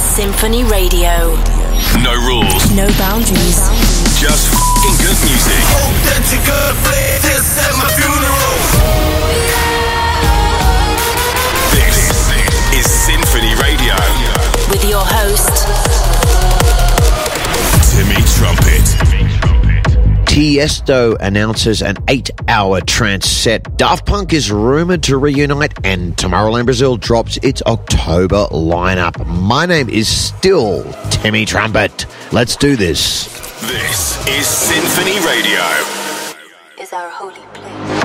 Symphony Radio. No rules. No boundaries. Just f***ing good music. Hope that you're good, please. This at my funeral. This is Symphony Radio. With your host, Timmy Trumpet. Tiesto announces an 8-hour trance set. Daft Punk is rumoured to reunite, and Tomorrowland Brazil drops its October lineup. My name is still Timmy Trumpet. Let's do this. This is Symphony Radio. is our holy place.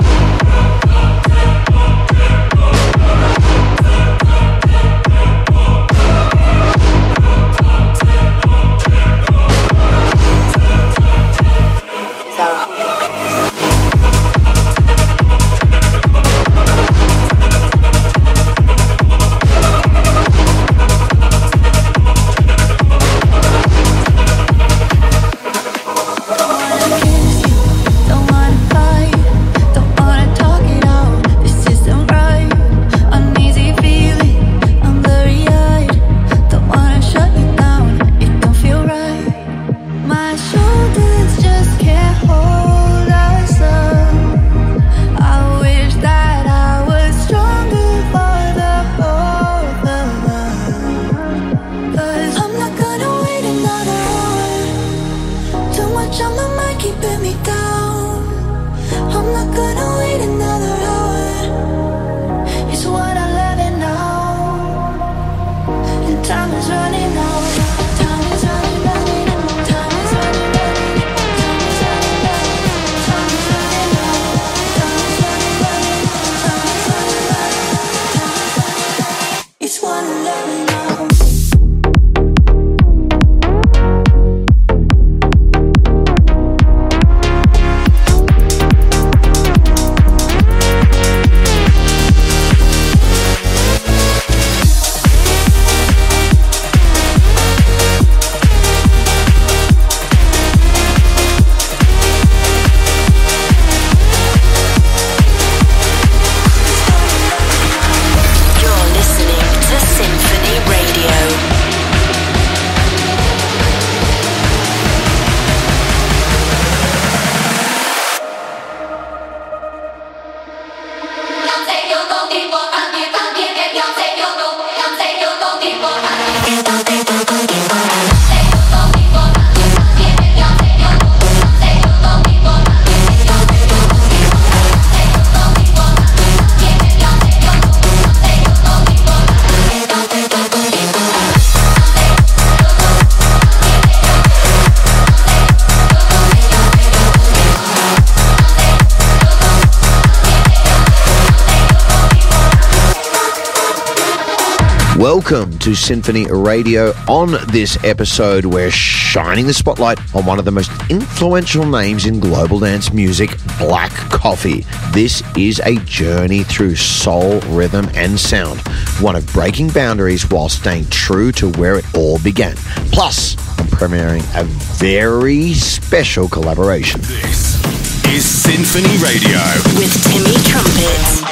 Welcome to Symphony Radio. On this episode, we're shining the spotlight on one of the most influential names in global dance music, Black Coffee. This is a journey through soul, rhythm, and sound, one of breaking boundaries while staying true to where it all began. Plus, I'm premiering a very special collaboration. This is Symphony Radio with Timmy Trumpet.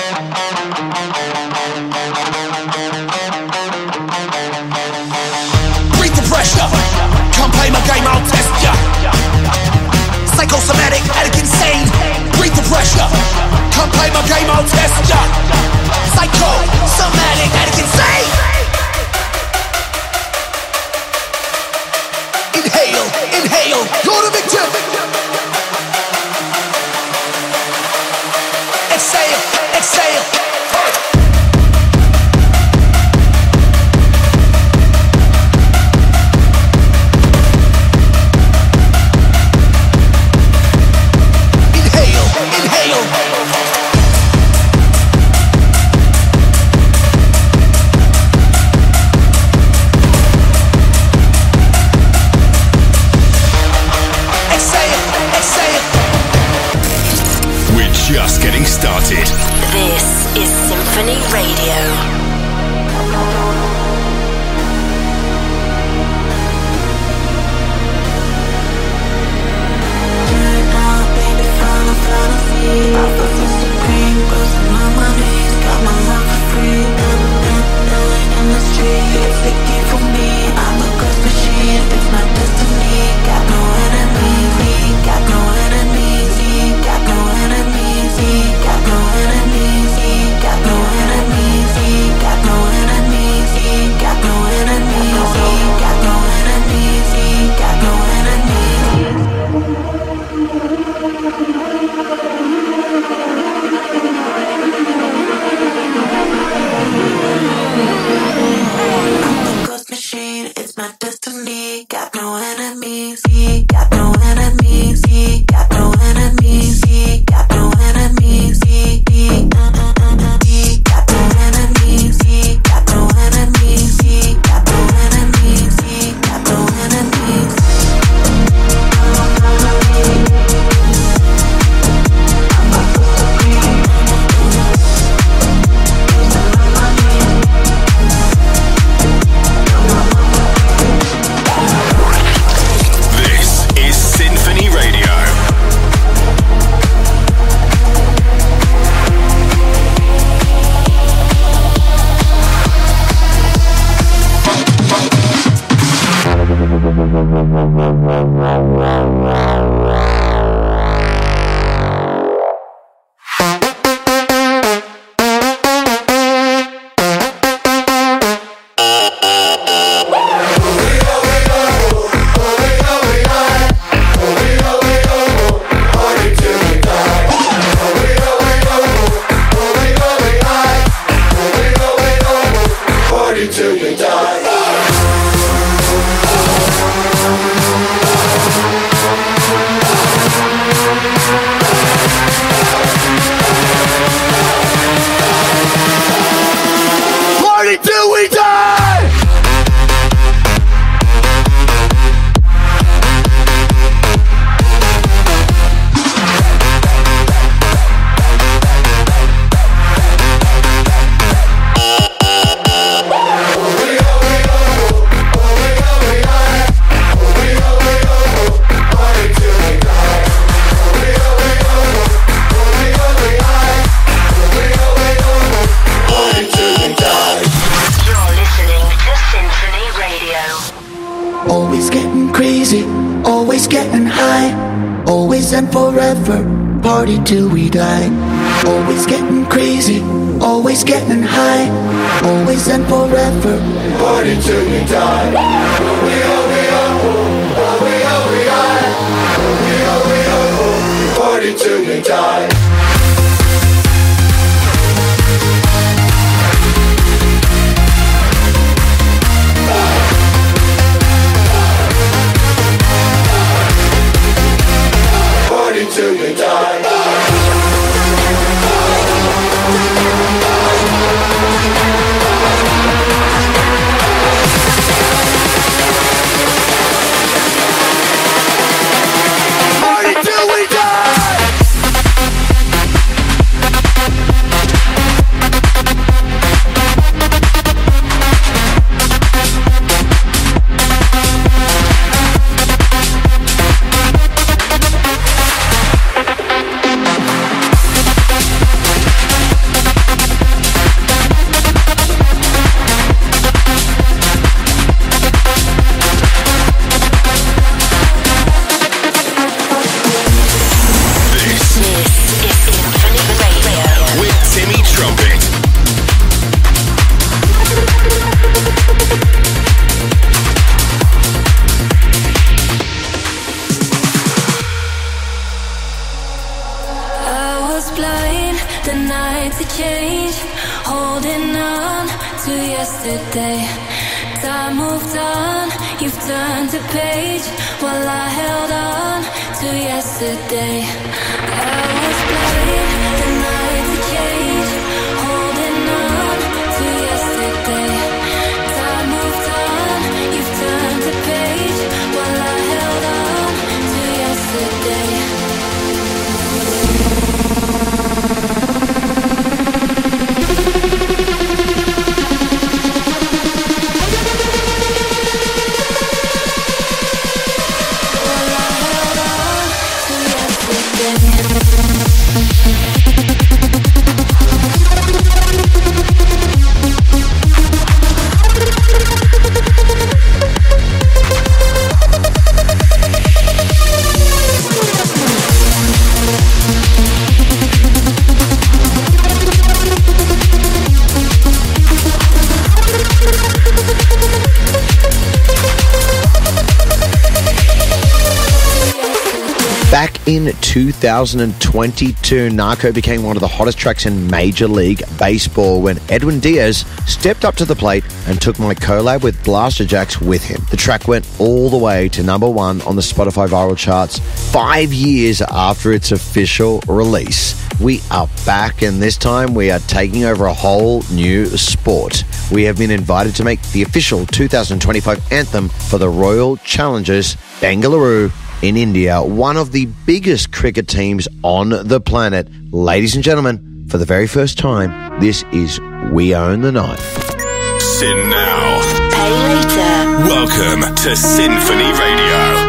Come play my game, I'll test ya. Psychosomatic, addict, insane. Breathe the pressure. Come play my game, I'll test ya. Psychosomatic, addict, insane. Inhale, inhale, you're the victim. Exhale, exhale. machine, it's my destiny. Got no enemies, got no enemies, got no enemies, got no enemies, got no enemies, got no enemies, got no enemies, got no enemies. This is Symphony Radio. Always getting crazy, always getting high, always and forever, party till we die. Always getting crazy, always getting high, always and forever, party till we die. Party till we die. Till we die. Party till we die. Time moved on, you've turned the page while I held on to yesterday. I was blind, the night to change, holding on to yesterday. Time moved on, you've turned the page while I held on to yesterday. While I held on to yesterday. Back in 2022, Narco became one of the hottest tracks in Major League Baseball when Edwin Diaz stepped up to the plate and took my collab with Blasterjaxx with him. The track went all the way to number 1 on the Spotify viral charts 5 years after its official release. We are back, and this time we are taking over a whole new sport. We have been invited to make the official 2025 anthem for the Royal Challengers Bengaluru in India, one of the biggest cricket teams on the planet. Ladies and gentlemen, for the very first time, this is We Own the Night. Sin now. Pay later. Welcome to Symphony Radio.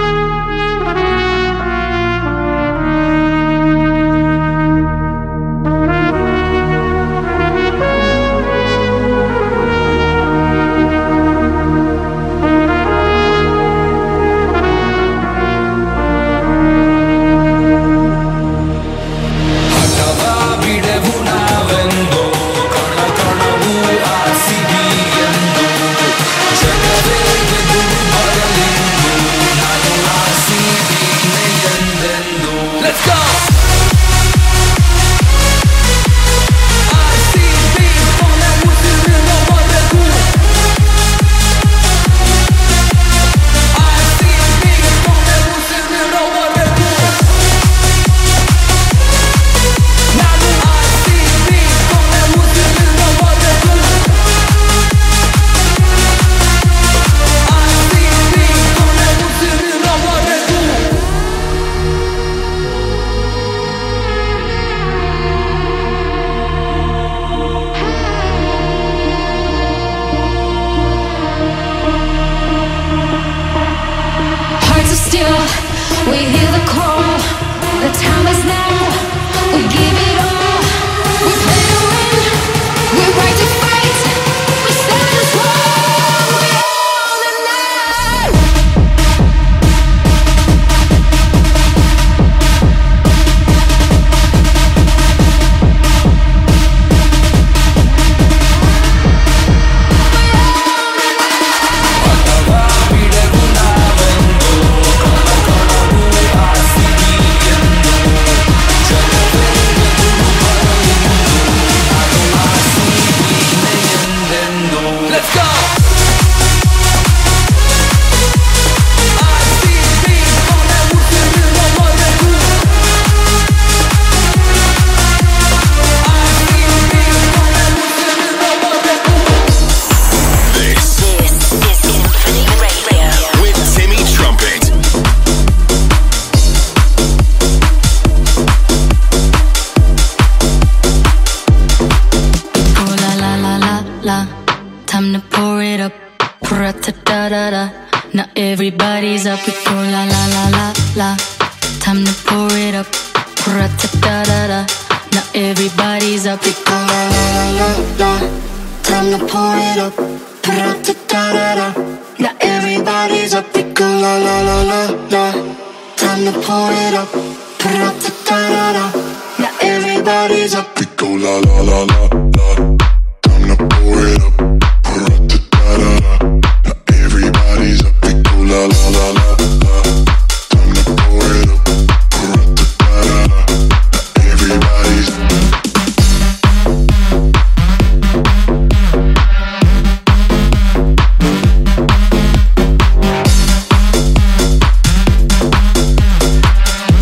Now everybody's up, we go la la la la la. Time to pour it up, ra-ta-da-da-da. Now everybody's up, we go la la la la la. Time to pour it up, ra-ta-da-da-da. Now everybody's up, we go la la la la la. Time to pour it up, ra-ta-da-da-da. Now everybody's up, we go la la la la la. Time to pour it up, ra-ta-da-da-da. Now everybody's up, we go la la la la la. Time to pour it up, ra-ta-da-da-da. Now everybody's up.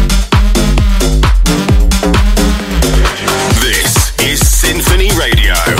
This is Symphony Radio.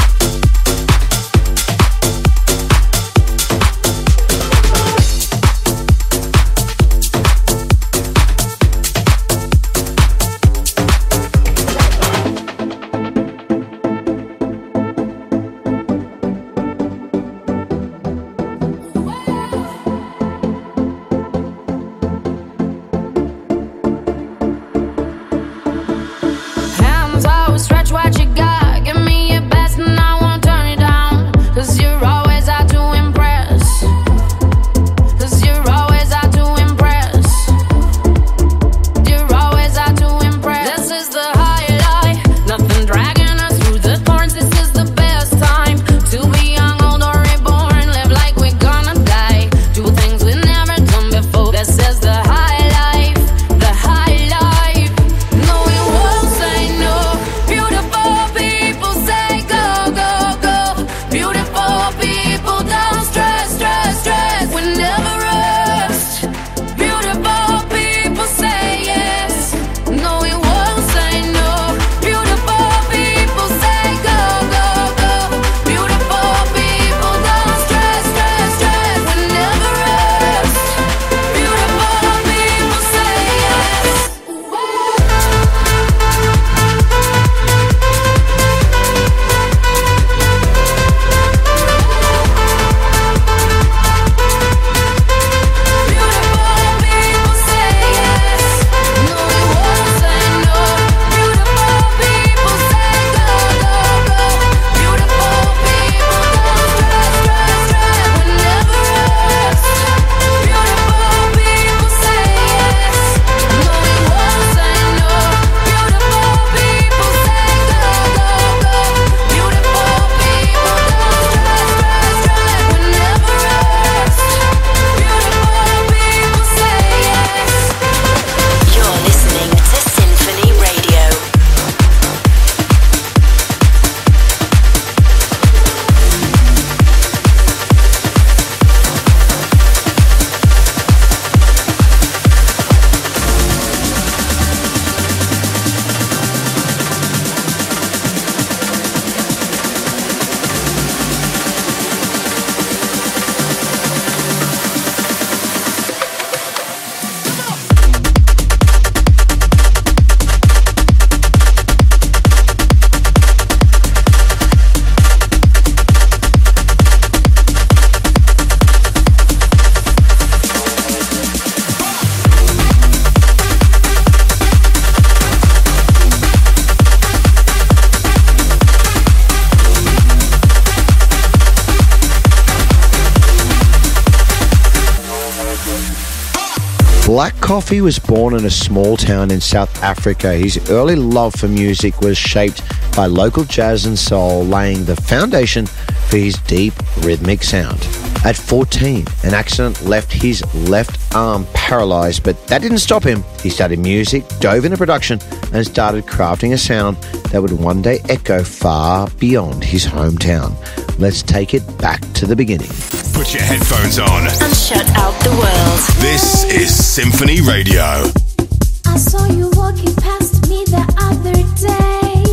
Black Coffee was born in a small town in South Africa. His early love for music was shaped by local jazz and soul, laying the foundation for his deep rhythmic sound. At 14, an accident left his left arm paralyzed, but that didn't stop him. He studied music, dove into production, and started crafting a sound that would one day echo far beyond his hometown. Let's take it back to the beginning. Put your headphones on And shut out the world. This is Symphony Radio. I saw you walking past me the other day,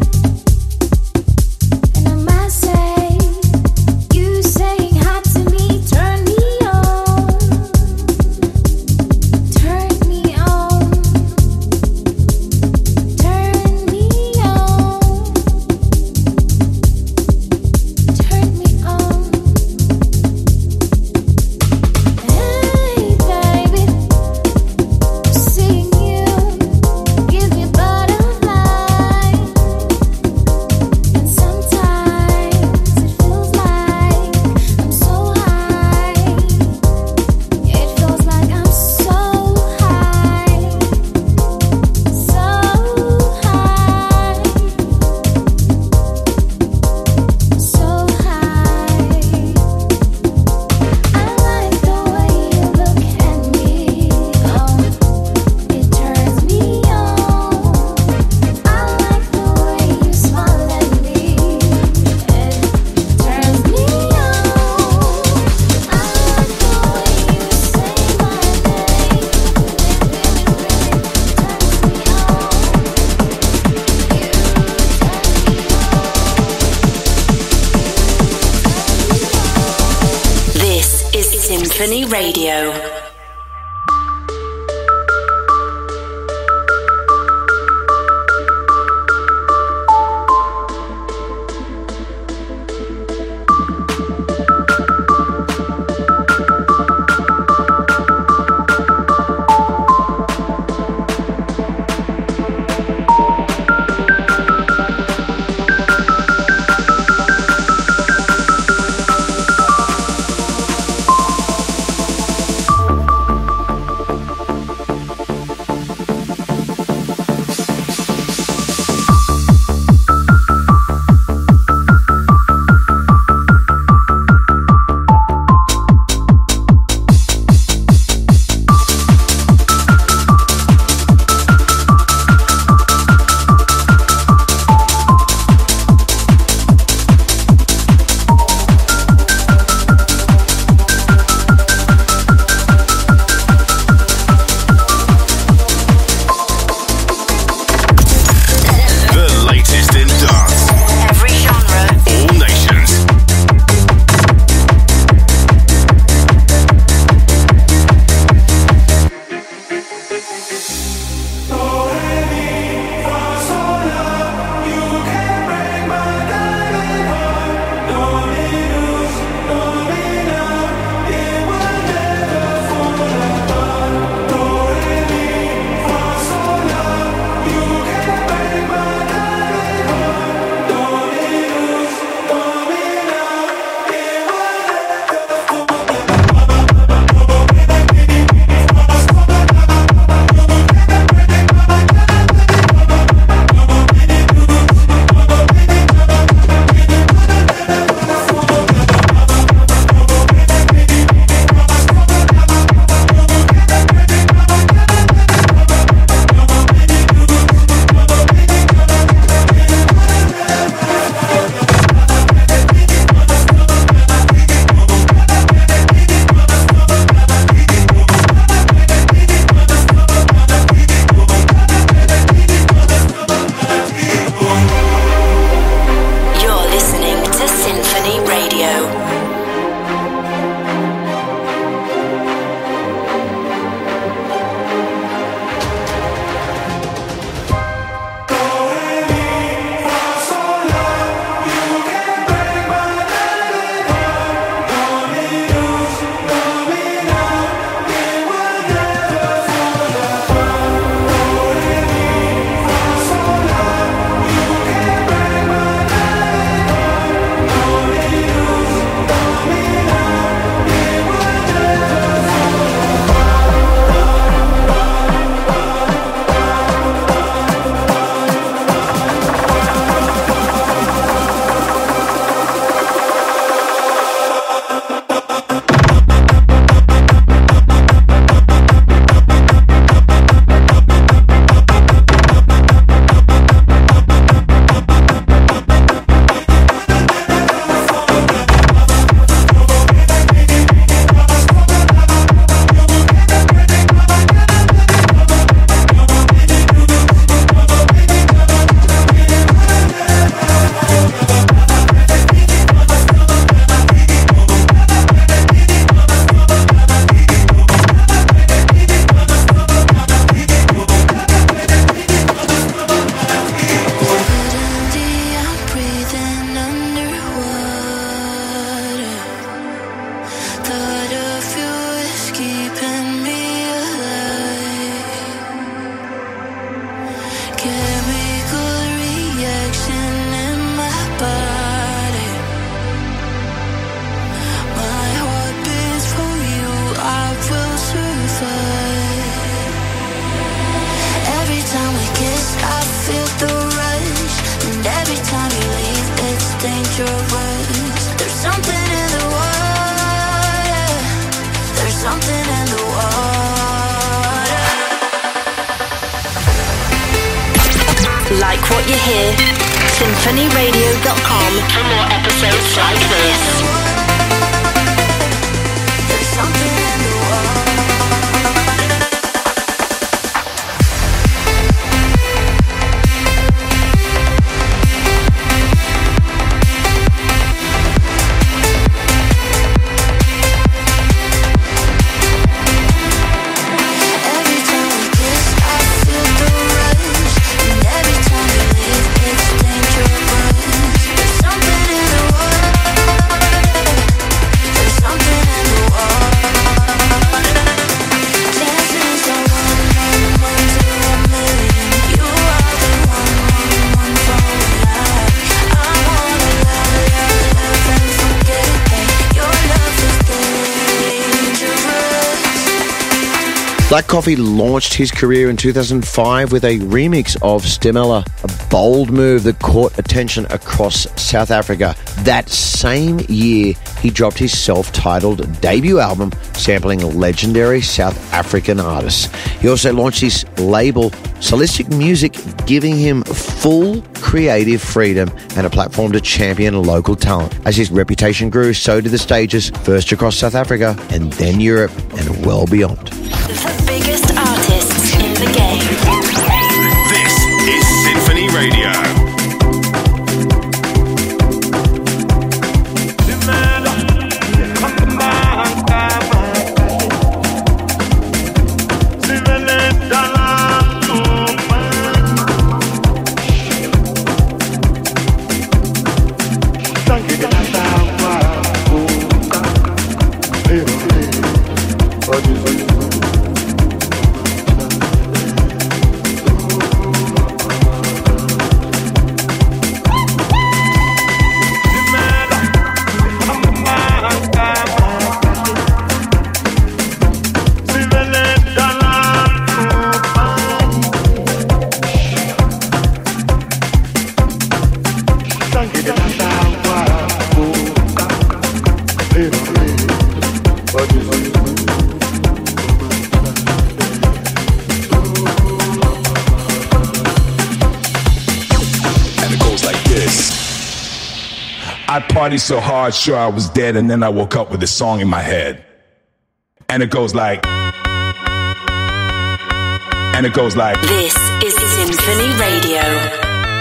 and I must say, you saying hi to me turned me on, turned me on, turned me on, turned me on. Hey baby, seeing you give me butterflies, and sometimes it feels like I'm so high. It feels like I'm so high, so high, so high. I like the way you look at me. Oh, it turns me on. I like the way you smile at me. It turns me on. I like the way you say my name. It This is Symphony Radio. like what you hear? SymphonyRadio.com for more episodes like this. There's something in the world. Black Coffee launched his career in 2005 with a remix of Stimela, a bold move that caught attention across South Africa. That same year, he dropped his self-titled debut album, sampling legendary South African artists. He also launched his label, Solistic Music, giving him full creative freedom and a platform to champion local talent. As his reputation grew, so did the stages, first across South Africa and then Europe and well beyond. The biggest artists in the game. This is Symphony Radio. I partied so hard, sure I was dead, and then I woke up with a song in my head. And it goes like... And it goes like... This is Symphony Radio.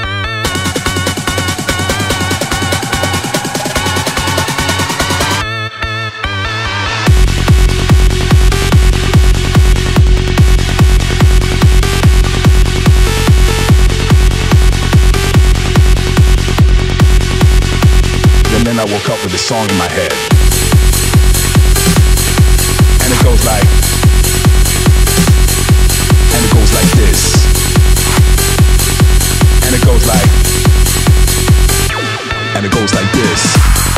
And then I woke up with a song in my head. And it goes like... And it goes like this. And it goes like... And it goes like this.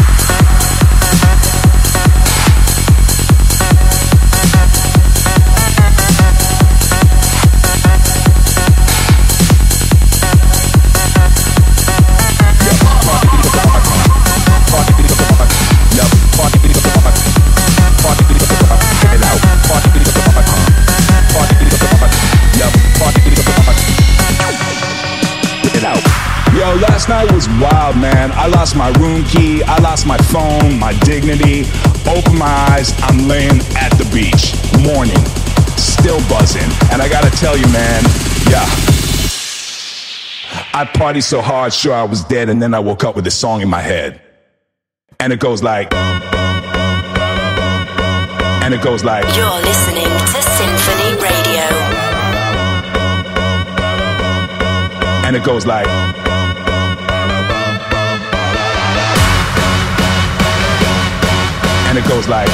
Last night was wild, man. I lost my room key, I lost my phone, my dignity. Open my eyes, I'm laying at the beach. Morning, still buzzing. And I gotta tell you, man, yeah. I partied so hard, sure I was dead, and then I woke up with a song in my head. And it goes like... And it goes like... You're listening to Symphony Radio. And it goes like... And it goes like...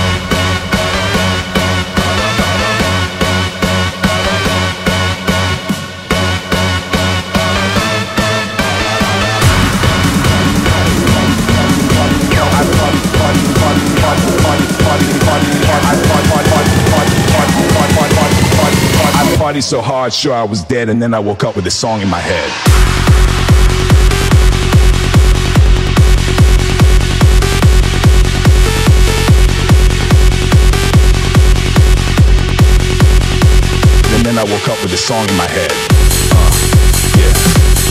I partied so hard, sure I was dead, and then I woke up with a song in my head. And then I woke up with a song in my head. Yeah.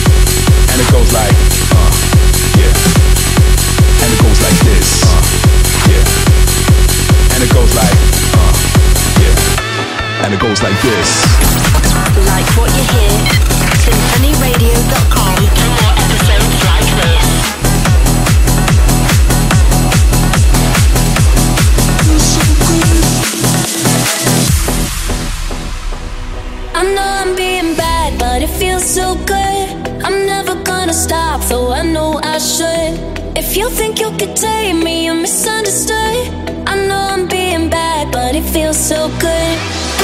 it goes like, yeah. And it goes like this, yeah. And it goes like, yeah. And it goes like this. Like what you hear? SymphonyRadio.com for more episodes like this. I know I'm being bad, but it feels so good. I'm never gonna stop, though I know I should. If you think you could tame me, you're misunderstood. I know I'm being bad, but it feels so good.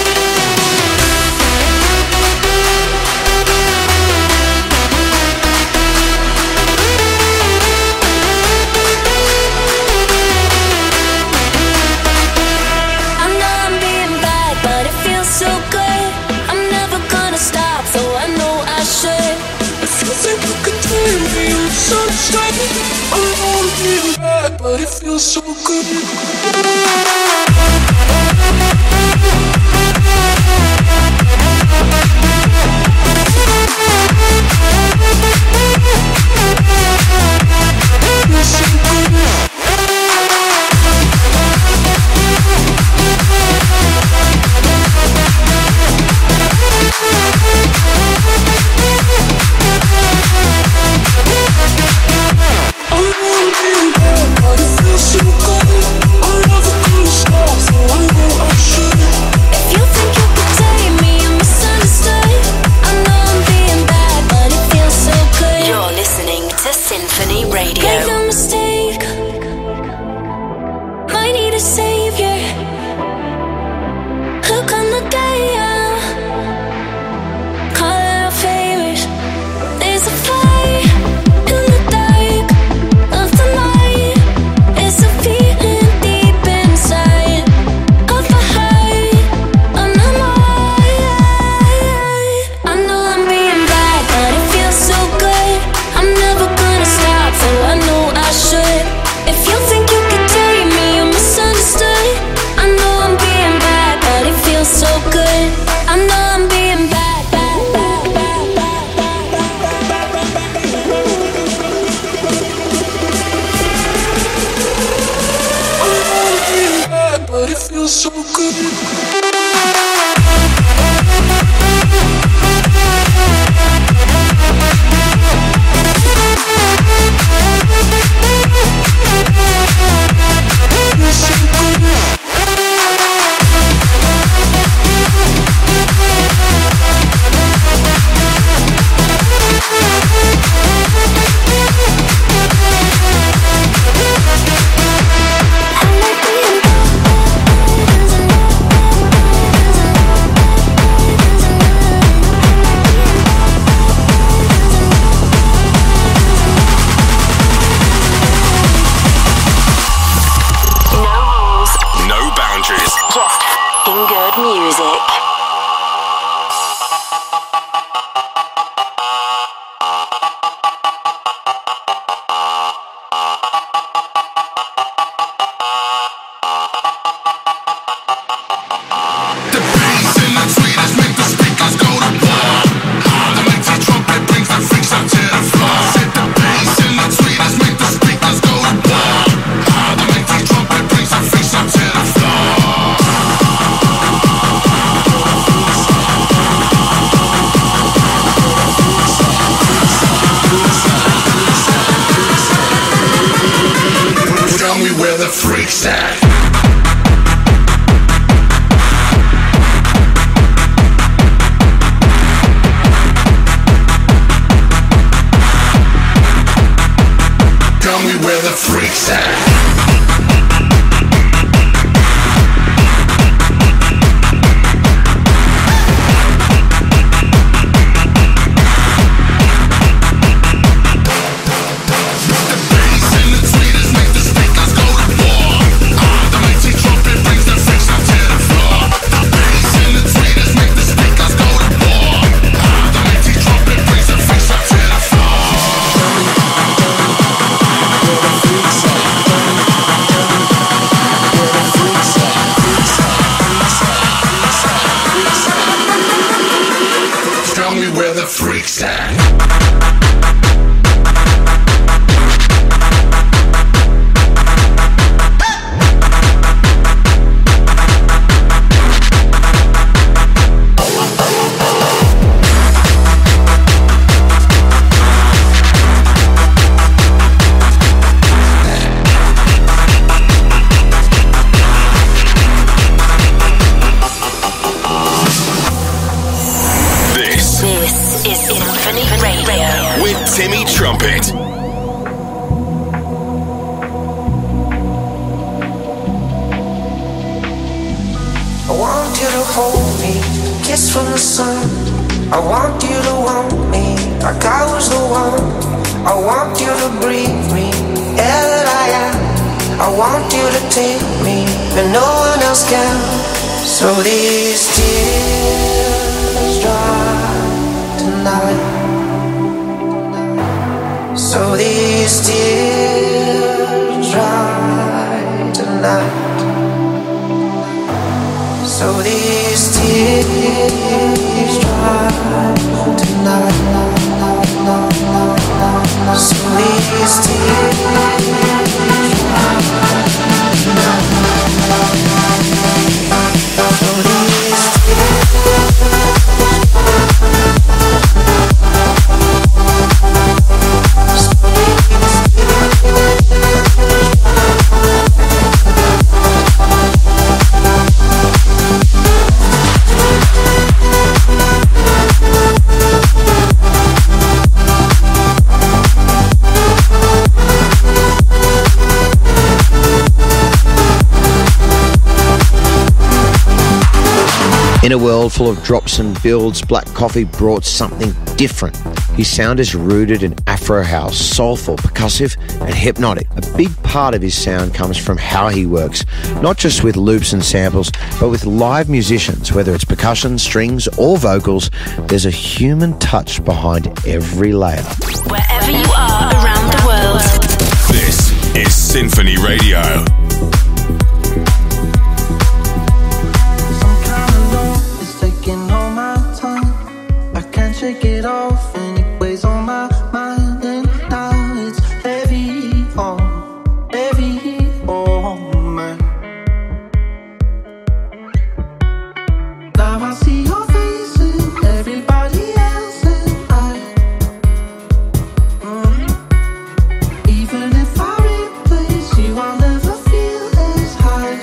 I know I'm being bad, but it feels so good. I'm never gonna stop, though I know I should. If you think you could tame me, you're misunderstood. I know I'm being bad, but it feels so good. Symphony Radio. Make no mistake, might need a savior. Look on the dial, call out favors. There's a fire in the dark of the night. It's a feeling deep inside of the heart of my mind. I know I'm being bad, but it feels so good. I'm never gonna stop, so I know I should. If you think you could tame me, you're misunderstood. I know I'm being bad, but it feels so good. I know I'm being bad, bad, bad, bad, bad, bad, bad, I know I'm being bad, but it feels so good. Good music. Where the freaks at? Tell me where the freaks at. Tell me where the freaks at. you to hold me, kiss from the sun. I want you to want me, like I was the one. I want you to breathe me, air that I am. I want you to take me, but no one else can. So these tears dry tonight. So these tears dry tonight. So these tears dry tonight. So these tears dry tonight. So these In a world full of drops and builds, Black Coffee brought something different. His sound is rooted in Afro house, soulful, percussive and hypnotic. A big part of his sound comes from how he works, not just with loops and samples, but with live musicians. Whether it's percussion, strings or vocals, there's a human touch behind every layer. Wherever you are around the world, This is Symphony Radio. Shake it off and it weighs on my mind, and now it's heavy on me. Now I see your face and everybody else's eye. Even if I replace you, I'll never feel as high.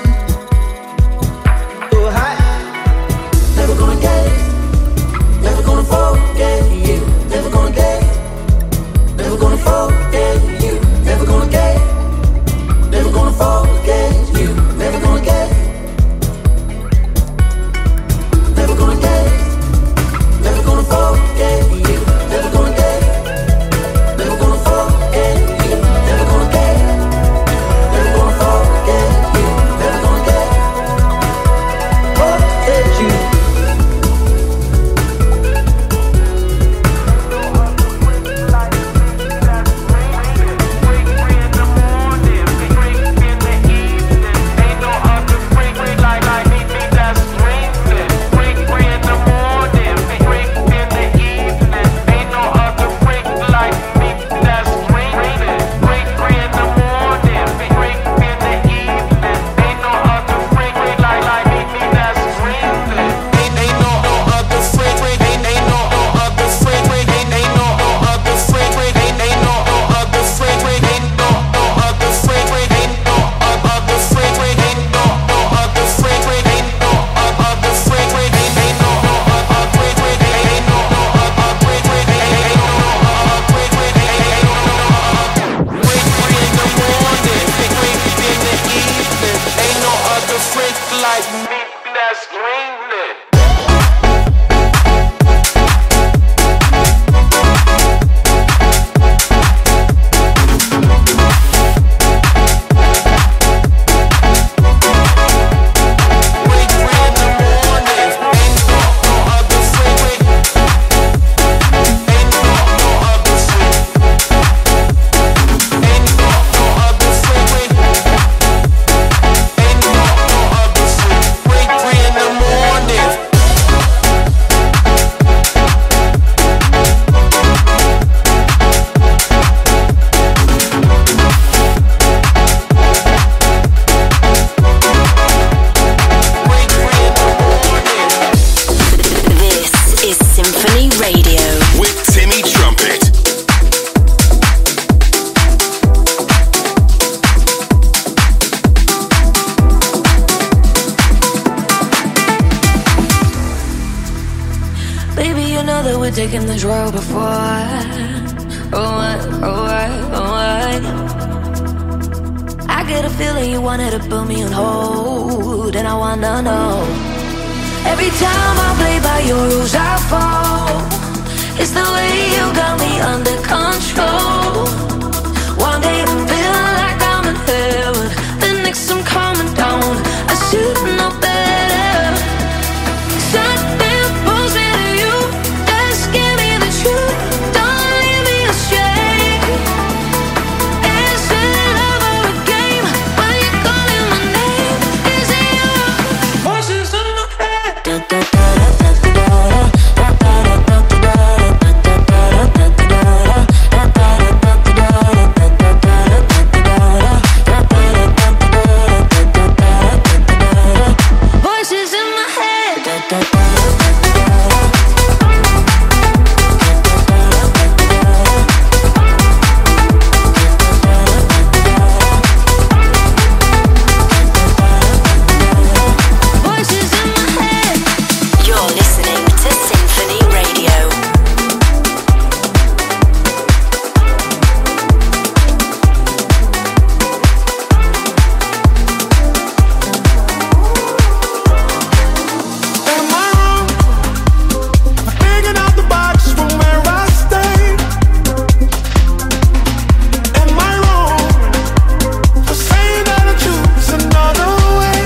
Oh, high. Never gonna get it. Never gonna forget you. Never gonna get. Never gonna forget you. Never gonna get. Never gonna forget you. Never gonna get. Never gonna get. Never gonna forget you. Never gonna get. Never gonna forget you. Never gonna get. Never gonna forget you. Never gonna get. Forget you. Taking this road before. I get a feeling you wanted to put me on hold, and I wanna know Every time I play by your rules, I fall. It's the way you got me under control. One day I'm feeling like I'm in heaven, the next I'm coming down. I should know better. Something pulls me to you. Just give me the truth. Don't leave me astray. Is it love or a game when you're calling my name? Is it you? Voices in my head. Voices in my head. Voices in my head. You're listening to Symphony Radio. Am I wrong for thinking out the box from where I stay? Am I wrong for saying that I choose another way?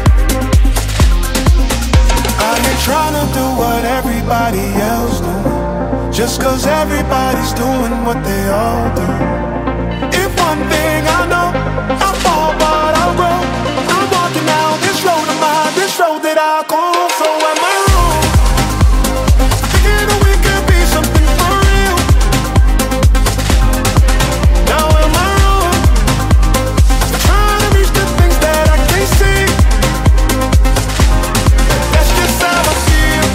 I ain't trying to do what everybody else do, just 'cause everybody's doing what they all do. If one thing I know, I fall but I'll grow. I'm walking down this road of mine, this road that I call. So am I wrong? Thinking that we could be something for real. Now am I wrong? Trying to reach the things that I can't see. That's just how I feel.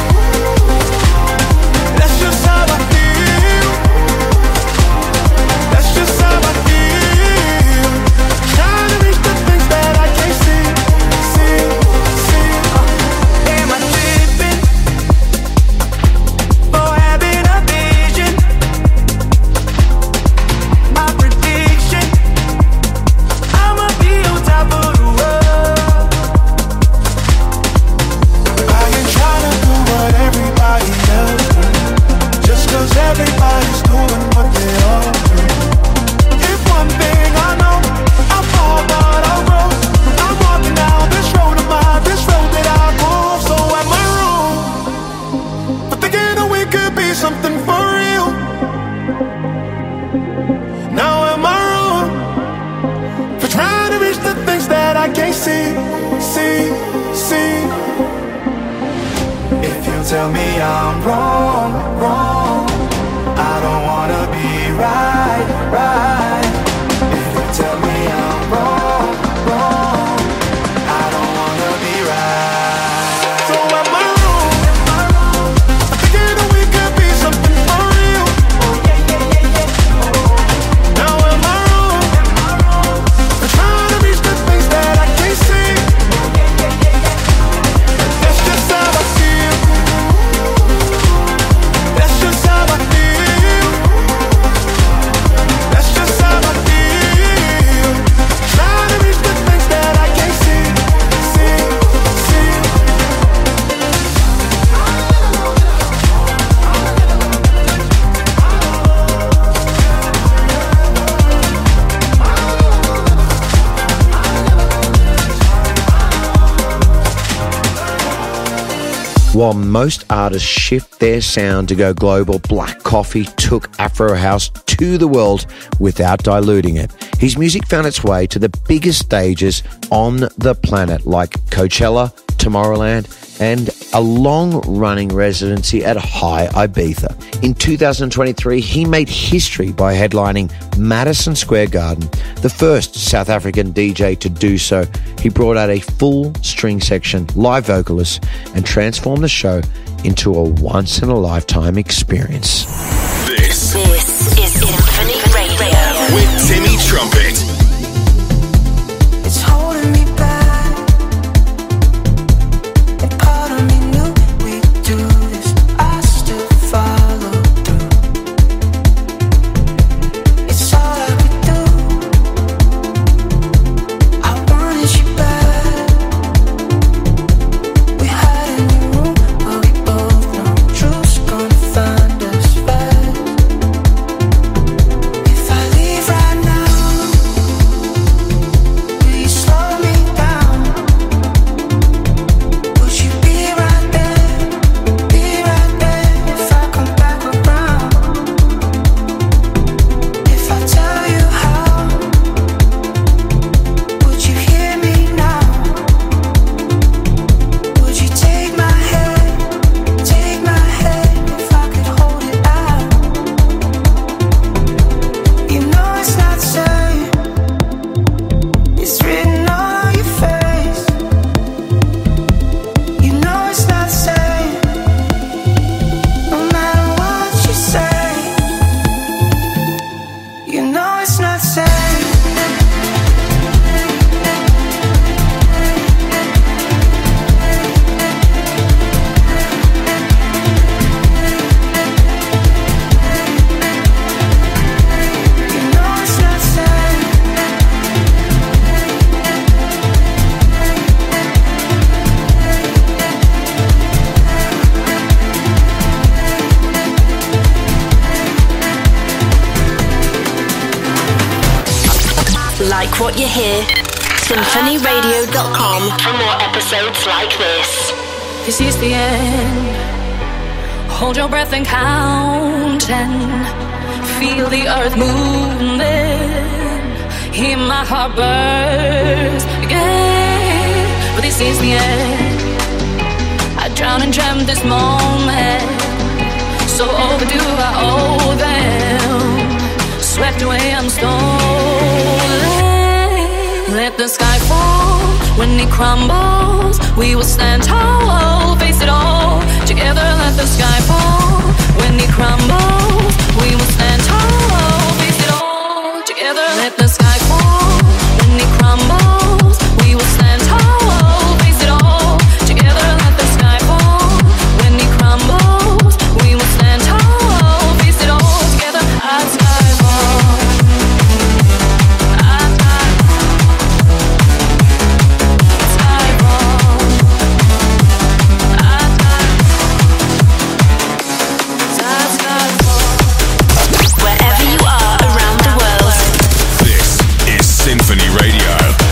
That's just how I feel. That's just how I feel. Trying to reach the things that I can't see. Am I tripping for having a vision? My prediction, I'ma be on top of the world. I ain't trying to do what everybody else do, just 'cause everybody's doing what they all do. If one thing I know, I fall but I'll grow. I'm walking down this road of mine, this road that I go. So am I wrong for thinking that we could be something for real? Now am I wrong for trying to reach the things that I can't see? If you tell me I'm wrong, I don't wanna be right. If you tell me I'm wrong, I don't wanna be right. So am I wrong for thinking that we could be something for real? Now am I wrong for trying to reach the things that I can't see? That's just how I feel. That's just how I feel. That's just how I feel. Trying to reach the things that I can't see. While most artists shift their sound to go global, Black Coffee took Afro House to the world without diluting it. His music found its way to the biggest stages on the planet, like Coachella, Tomorrowland, and a long-running residency at High Ibiza. In 2023, he made history by headlining Madison Square Garden, the first South African DJ to do so. He brought out a full string section, live vocalists, and transformed the show into a once-in-a-lifetime experience. This is Symphony Radio with Timmy Trumpet. It's holding me back, and part of me knew we'd do this. I still follow through. It's all I could do. I wanted you back. We had what you hear. SymphonyRadio.com for more episodes like this. This is the end. Hold your breath and count and feel the earth moving. Hear my heart burst again. But this is the end. I drown and dreamt this moment. So overdue, I owe them. Swept away, I'm stolen. Let the sky fall. When it crumbles, we will stand tall. Face it all together. Let the sky fall. When it crumbles, we will stand tall. Face it all together. Let the sky fall. When it crumbles, we will stand tall. Face it all together. Let the sky fall. When it crumbles, we will stand tall. Face it all together. As sky fall. Symphony Radio.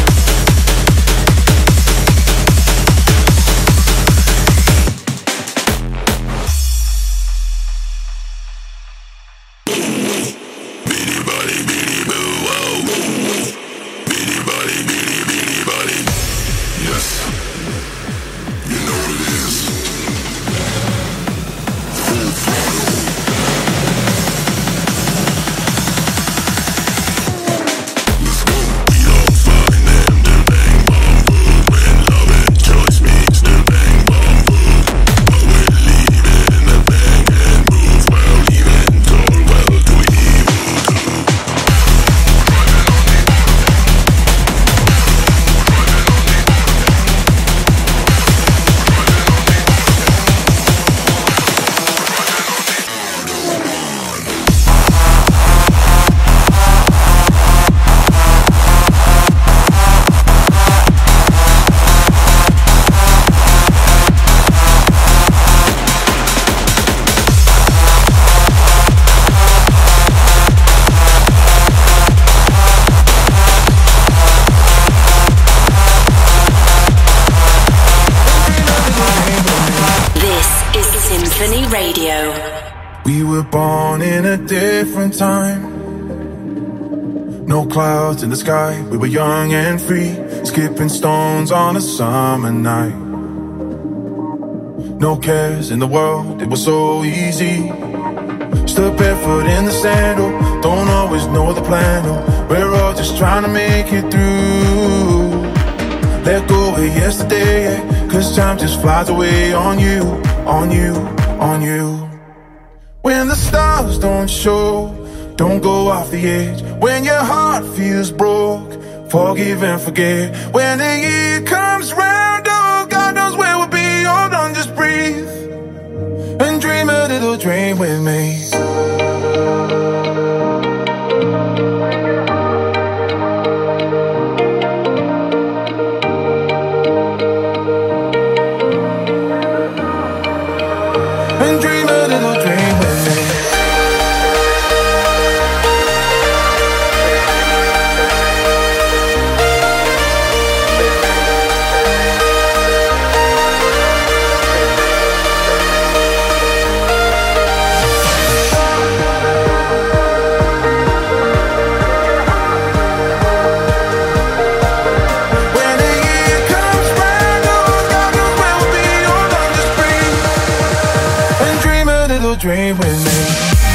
We were born in a different time. No clouds in the sky. We were young and free, skipping stones on a summer night. No cares in the world, it was so easy. Stood barefoot in the sandal, don't always know the plan. Oh, we're all just trying to make it through. Let go of yesterday, yeah, 'cause time just flies away on you, on you, on you. When the stars don't show, don't go off the edge. When your heart feels broke, forgive and forget. When the year comes round, oh, God knows where we'll be. Hold on, just breathe and dream a little dream with me. Dream with me.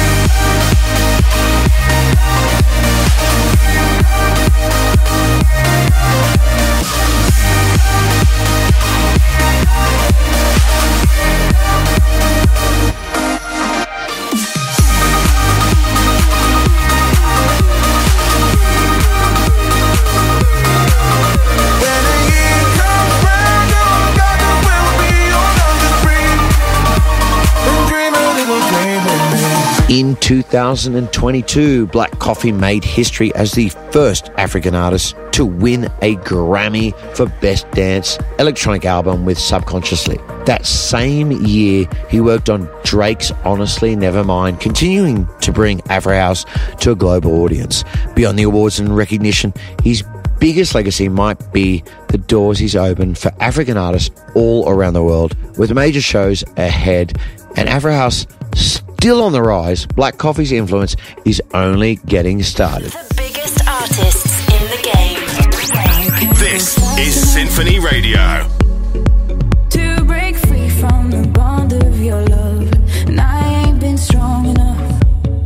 In 2022, Black Coffee made history as the first African artist to win a Grammy for Best Dance Electronic Album with Subconsciously. That same year, he worked on Drake's Honestly Nevermind, continuing to bring Afro House to a global audience. Beyond the awards and recognition, he's biggest legacy might be the doors he's opened for African artists all around the world, with major shows ahead and Afro House still on the rise. Black Coffee's influence is only getting started. The biggest artists in the game. This is Symphony Radio. To break free from the bond of your love, and I ain't been strong enough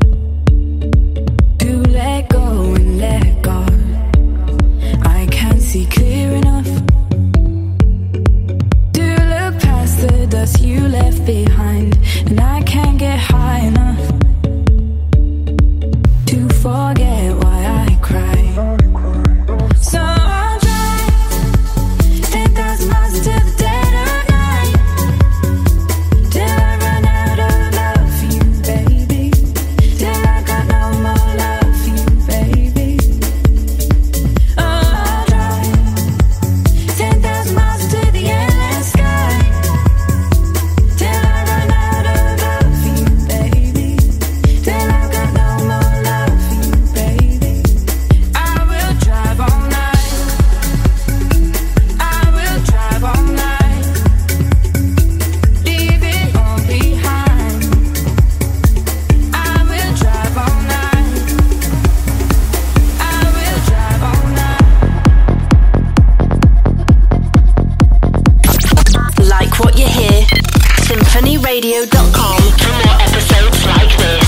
to let go and let God. I can't see clear enough to look past the dust you left behind, and I can't get high enough to forget why I cry. So I'll drive 10,000 miles into the dead of night till I run out of love for you, baby. Till I got no more love for you, baby. Oh, I'll drive 10,000 miles into the endless sky till I run out of love for you, baby. Till I got no more love for you, baby. I will drive all night. I will drive all night. Leave it all behind. I will drive all night. I will drive all night. Like what you hear? SymphonyRadio.com for more episodes like this.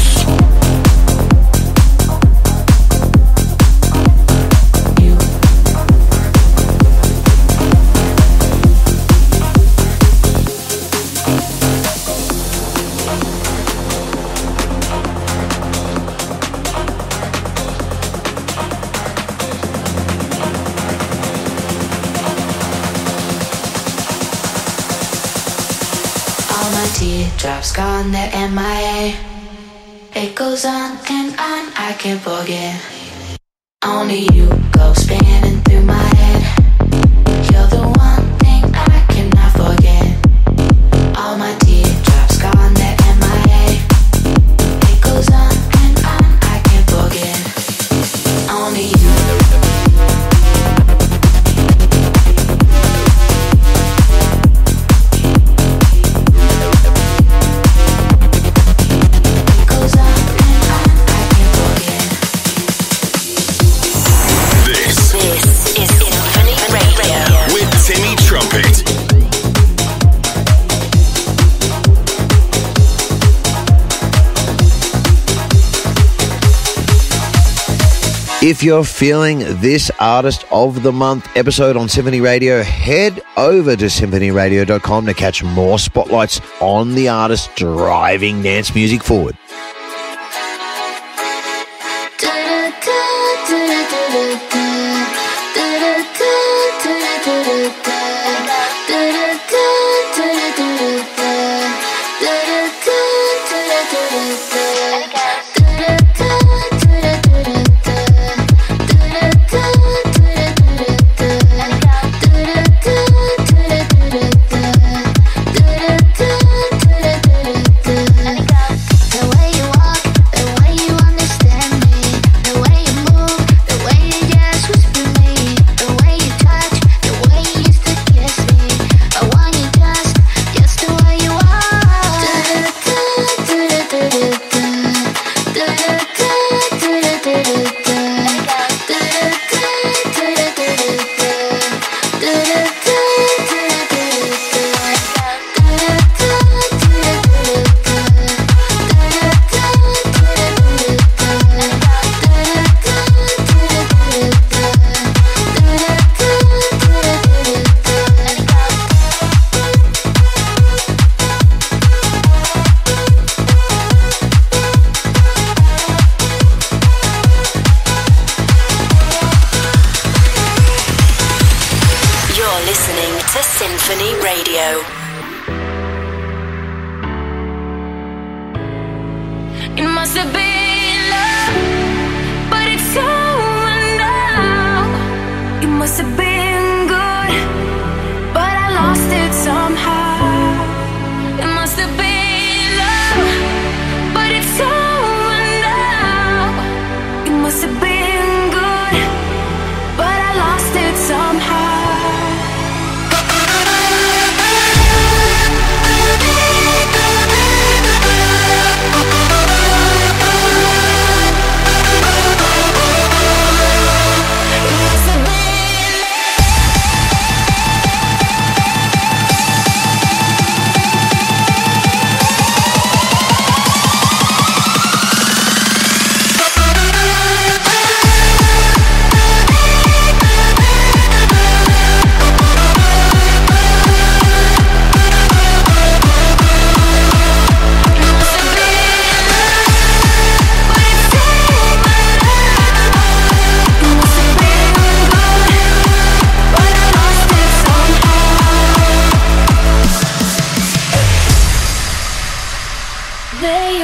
All my teardrops gone, they're MIA. It goes on and on, I can't forget. Only you go spinning through my head. You're the one thing I cannot forget. All my teardrops gone, they're MIA. It goes on and on, I can't forget. Only you. This This is Symphony Radio. with Timmy Trumpet. If you're feeling this Artist of the Month episode on Symphony Radio, head over to symphonyradio.com to catch more spotlights on the artists driving dance music forward. The way you walk, the way you understand me, the way you move, the way you just whisper me, the way you touch, the way you used to kiss me. I want you just the way you are. You're listening to Symphony Radio. It must have been love, but it's over now. It must have been good, but I lost it somehow. It must have been love, but it's over now. It must have been good, but I lost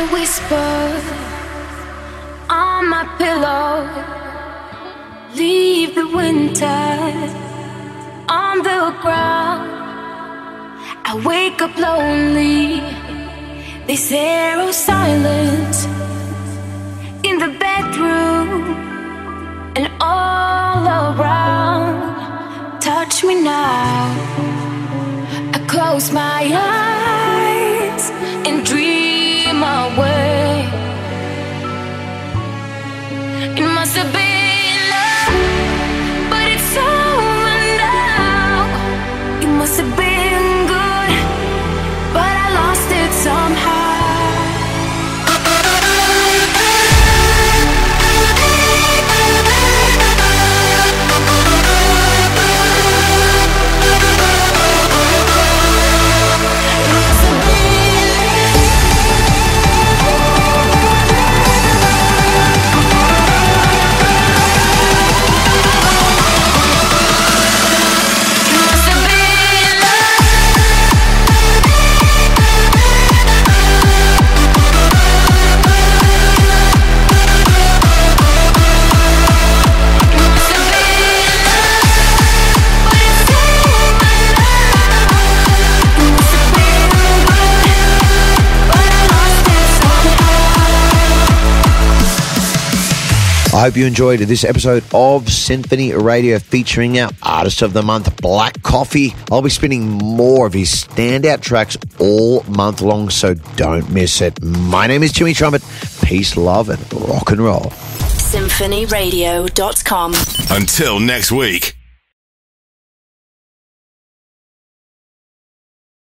whisper on my pillow. Leave the winter on the ground. I wake up lonely. There's zero silence in the bedroom and all around. Touch me now. I close my eyes and dream away. It must have been love, but it's over now. It must have been good, but I lost it somehow. I hope you enjoyed this episode of Symphony Radio featuring our Artist of the Month, Black Coffee. I'll be spinning more of his standout tracks all month long, so don't miss it. My name is Timmy Trumpet. Peace, love, and rock and roll. SymphonyRadio.com. Until next week.